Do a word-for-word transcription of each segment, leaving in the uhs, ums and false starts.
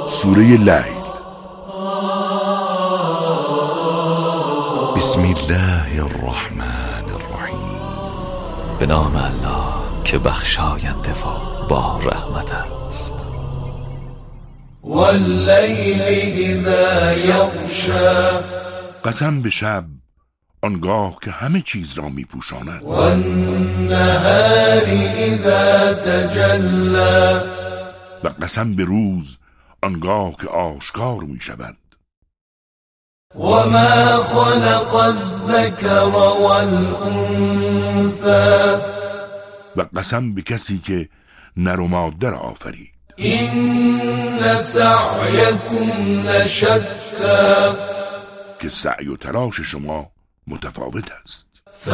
سوره لیل. بسم الله الرحمن الرحیم. به نام الله که بخشاینده و با رحمت است. واللیل اذا یغشی. قسم به شب آنگاه که همه چیز را می پوشاند. والنهار اذا تجلی. و قسم به روز آنگاه که آشکار می شود. وما خلق الذکر والانثى. و قسم به کسی که نر و ماده را آفرید. این سعیکم لشتی. که سعی و تلاش شما متفاوت است.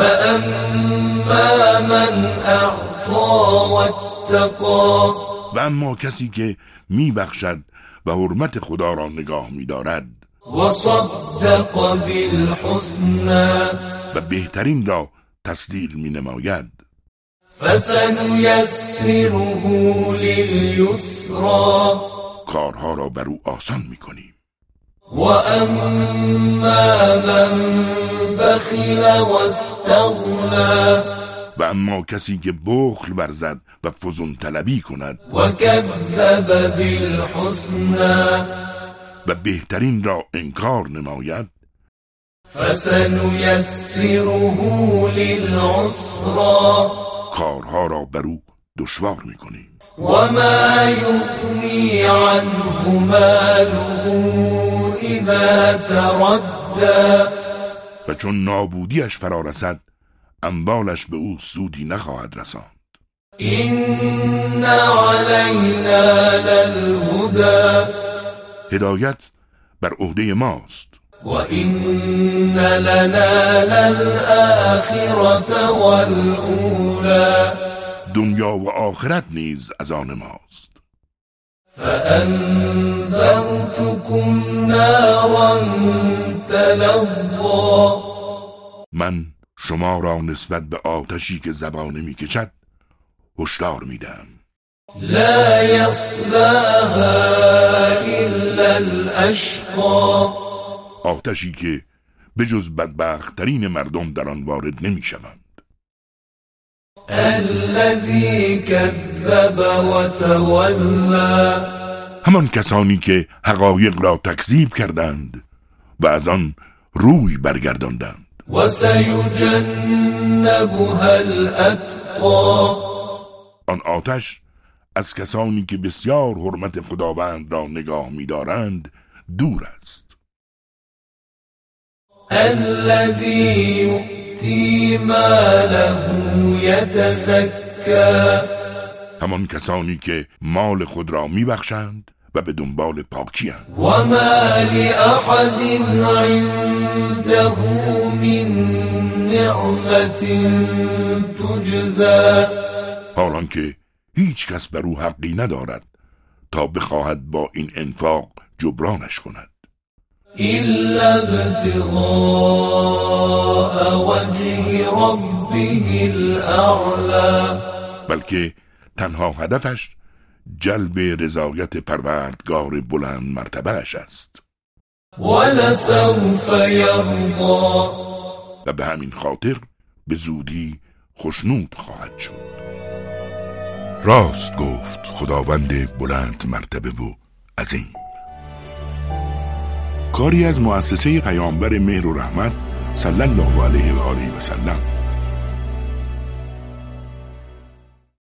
فاما من اعطا واتقا. و اما کسی که می بخشد و حرمت خدا را نگاه می دارد و صدق بالحسنى. و بهترین را تصدیق می نماید. فسنیسره للیسرى. کارها را بر او آسان می کنیم. و اما من بخل و استغنى. و اما کسی که بخل ورزد و فزون طلبی کند و کذب بالحسنى. و بهترین را انکار نماید. فسنیسره للعسرى. کارها را بر او دشوار میکنیم. و ما یغنی عنه ماله اذا تردی. و چون نابودیش فرا رسد اموالش به او سودی نخواهد رساند. این علینا للهدی. هدایت بر عهده ماست. و این لنا للآخرة والأولی. دنیا و آخرت نیز از آن ماست. فانذرتکم نارا تلظی. من شما را نسبت به آتشی که زبانه می کشد هشدار می دهم. لا یصلاها الا الاشقی. آتشی که به جز بدبخت‌ترین مردم در آن وارد نمی شوند. الذی کذب و تولی. همان کسانی که حقایق را تکذیب کردند و از آن روی برگرداندند. و سیجنبها الاتقی. آن آتش از کسانی که بسیار حرمت خداوند را نگاه می دارند دور است. الذی یؤتی ماله یتزکی. همان کسانی که مال خود را می بخشند و به دنبال پاکی اند. و ما لأحد عنده من نعمت تجزی. حالان که هیچ کس بر او حقی ندارد تا بخواهد با این انفاق جبرانش کند. الا ابتغاء وجه ربه الاعلی. بلکه تنها هدفش جلب رضایت پروردگار بلند مرتبهش است. ولسوف یرضی. و به همین خاطر به زودی خشنود خواهد شد. راست گفت خداوند بلند مرتبه و عظیم. کاری از مؤسسه پیامبر مهر و رحمت صلی الله علیه و آله و سلم.